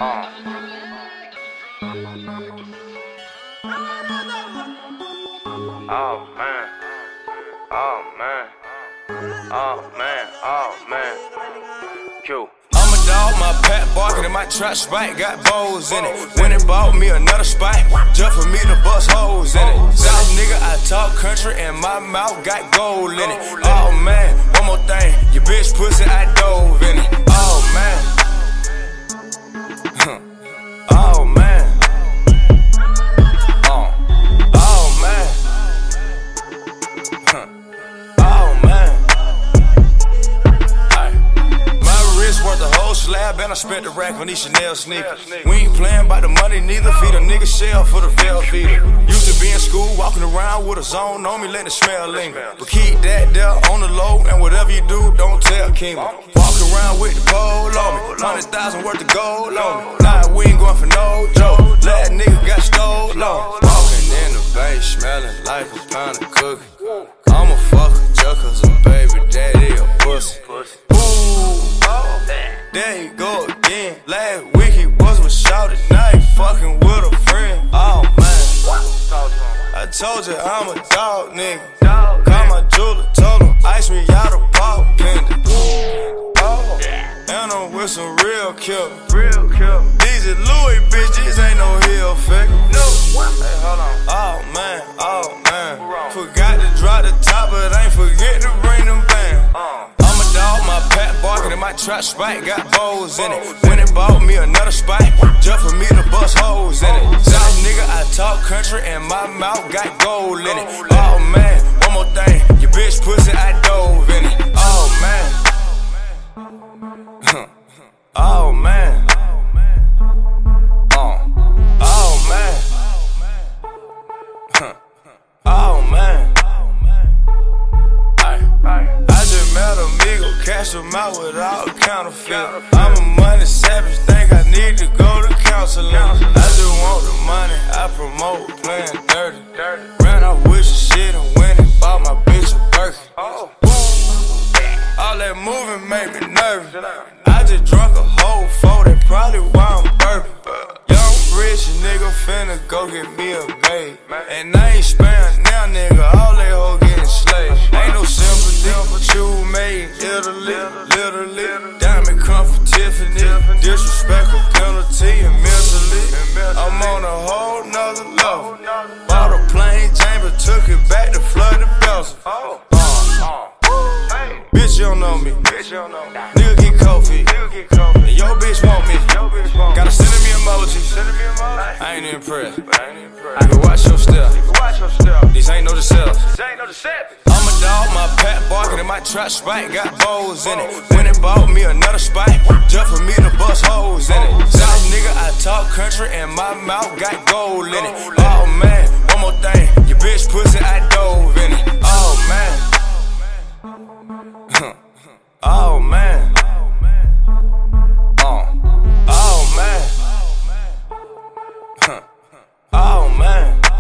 Oh man, oh man, oh man, oh man. Q. I'm a dog, my pack barking and my trap spike got bows in it. When it bought me another spot, just for me to bust holes in it. South nigga, I talk country and my mouth got gold in it. Oh man, one more thing, your bitch pussy, I dove in it. Oh man, oh man, oh man, oh man. My wrist worth a whole slab and I spent the rack on these Chanel sneakers. We ain't playing by the money neither, feed a nigga shell for the Velveeta. Used to be in school, walking around with a zone on me, letting the smell linger. But keep that there on the low, and whatever you do, don't tell Kima. Walk around with the pole on me, 100,000 worth of gold on me. Nah, we ain't going for no joke, that nigga got stolen on. Walking in the bay, smelling like a pound of cookie. I'ma fuck a just cause a baby daddy a pussy. Ooh, there you go again. Last week he was with shouted, now he fucking with a friend. Oh man, I told you I'm a dog nigga. Call my jeweler, told him ice me out a ball pendant. And I'm with some real killers. These is Louis bitches, ain't no heel figure. Oh man, forgot to drop the top, but ain't forget to bring them bands. I'm a dog, my pack barking and my trap spike got bows in it. When it bought me another spot, just for me to bust holes in it. South nigga, I talk country and my mouth got gold in it. Oh man, one more thing, your bitch pussy, I dove in it. Oh man, oh man, oh man, oh man. I just met a amigo, cash him out without counterfeit. I'm a money savage, think I need to go to counseling. I just want the money, I promote playing dirty. Ran out with some shit and went and bought my bitch a Birkin. All that moving made me nervous. I just drunk a whole four, that's probably why I'm burping. Young rich nigga finna go get me a maid. And I ain't sparing now, nigga, all they hoes getting slayed. Ain't no sympathy, but you made in Italy, literally. Diamond come from Tiffany, disrespect a penalty and mentally. I'm on a whole nother level. Bought a plain Jane, but took it back to flood the Belgium. Bitch, you don't know me. Nigga get cold feet. And your bitch want me. Gotta send me emojis. I ain't impressed. I can watch your step. These ain't no deceptions. I'm a dog, my pack barking and my trap spike got bows in it. When it bought me another spot, just for me to bust holes in it. South nigga, I talk country and my mouth got gold in it. Oh man, one more thing, your bitch pussy, I dove in it. Oh man. Oh man, oh man, oh man.